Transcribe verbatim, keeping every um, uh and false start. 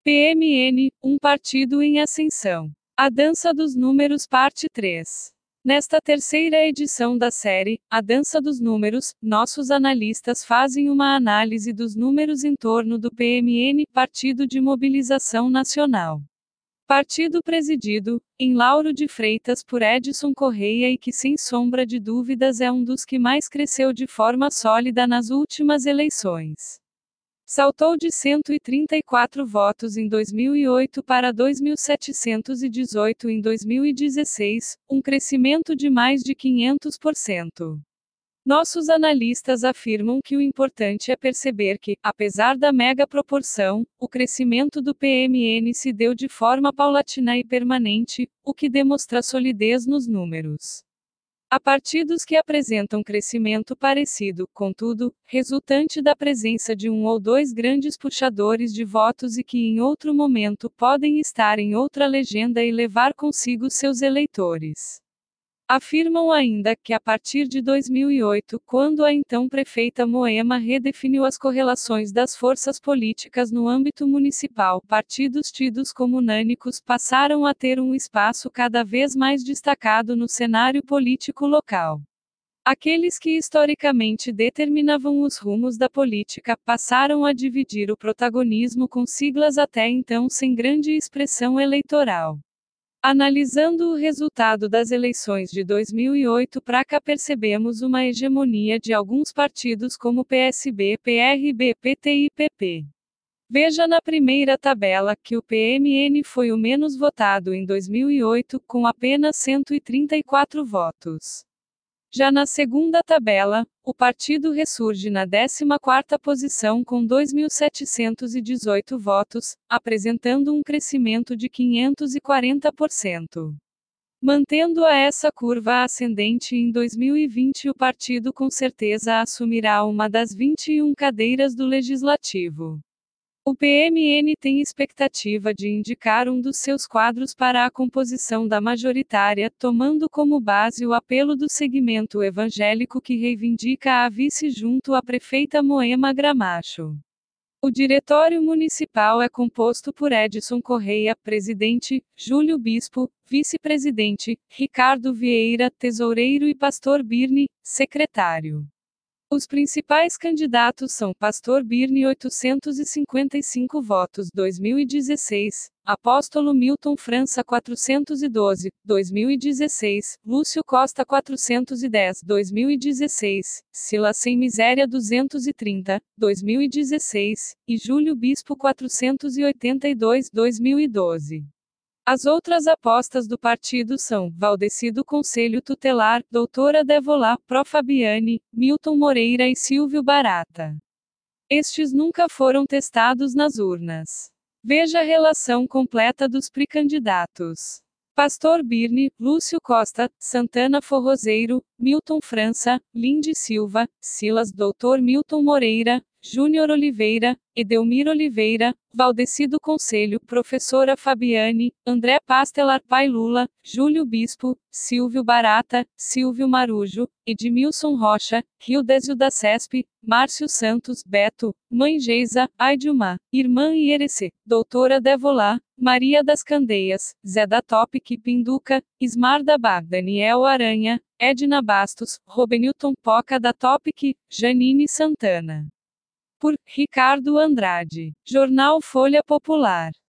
P M N, um partido em ascensão. A Dança dos Números Parte três. Nesta terceira edição da série, A Dança dos Números, nossos analistas fazem uma análise dos números em torno do P M N, Partido de Mobilização Nacional. Partido presidido, em Lauro de Freitas por Edson Correia e que sem sombra de dúvidas é um dos que mais cresceu de forma sólida nas últimas eleições. Saltou de cento e trinta e quatro votos em dois mil e oito para dois mil setecentos e dezoito em dois mil e dezesseis, um crescimento de mais de quinhentos por cento. Nossos analistas afirmam que o importante é perceber que, apesar da mega proporção, o crescimento do P M N se deu de forma paulatina e permanente, o que demonstra solidez nos números. Há partidos que apresentam crescimento parecido, contudo, resultante da presença de um ou dois grandes puxadores de votos e que em outro momento podem estar em outra legenda e levar consigo seus eleitores. Afirmam ainda que a partir de dois mil e oito, quando a então prefeita Moema redefiniu as correlações das forças políticas no âmbito municipal, partidos tidos como unânicos passaram a ter um espaço cada vez mais destacado no cenário político local. Aqueles que historicamente determinavam os rumos da política passaram a dividir o protagonismo com siglas até então sem grande expressão eleitoral. Analisando o resultado das eleições de dois mil e oito para cá percebemos uma hegemonia de alguns partidos como P S B, P R B, P T e P P. Veja na primeira tabela que o P M N foi o menos votado em dois mil e oito, com apenas cento e trinta e quatro votos. Já na segunda tabela, o partido ressurge na décima quarta posição com dois mil setecentos e dezoito votos, apresentando um crescimento de quinhentos e quarenta por cento. Mantendo a essa curva ascendente em dois mil e vinte, o partido com certeza assumirá uma das vinte e uma cadeiras do Legislativo. O P M N tem expectativa de indicar um dos seus quadros para a composição da majoritária, tomando como base o apelo do segmento evangélico que reivindica a vice junto à prefeita Moema Gramacho. O diretório municipal é composto por Edson Correia, presidente, Júlio Bispo, vice-presidente, Ricardo Vieira, tesoureiro e Pastor Birne, secretário. Os principais candidatos são Pastor Birne oitocentos e cinquenta e cinco votos dois mil e dezesseis, Apóstolo Milton França quatrocentos e doze, dois mil e dezesseis, Lúcio Costa quatrocentos e dez, dois mil e dezesseis, Silas Sem Miséria duzentos e trinta, dois mil e dezesseis, e Júlio Bispo quatrocentos e oitenta e dois, dois mil e doze. As outras apostas do partido são Valdeci do Conselho Tutelar, Doutora Devolá, Pro Fabiane, Milton Moreira e Silvio Barata. Estes nunca foram testados nas urnas. Veja a relação completa dos pré-candidatos. Pastor Birne, Lúcio Costa, Santana Forrozeiro, Milton França, Lindy Silva, Silas Doutor Milton Moreira, Júnior Oliveira, Edelmir Oliveira, Valdeci do Conselho, Professora Fabiane, André Pastelar Pai Lula, Júlio Bispo, Silvio Barata, Silvio Marujo, Edmilson Rocha, Hildésio da Cesp, Márcio Santos, Beto, Mãe Geisa, Aidilmar, Irmã Ierece, Doutora Devolá, Maria das Candeias, Zé da Topic Pinduca, Ismar da Bar, Daniel Aranha, Edna Bastos, Robenilton Poca da Topic, Janine Santana. Por Ricardo Andrade. Jornal Folha Popular.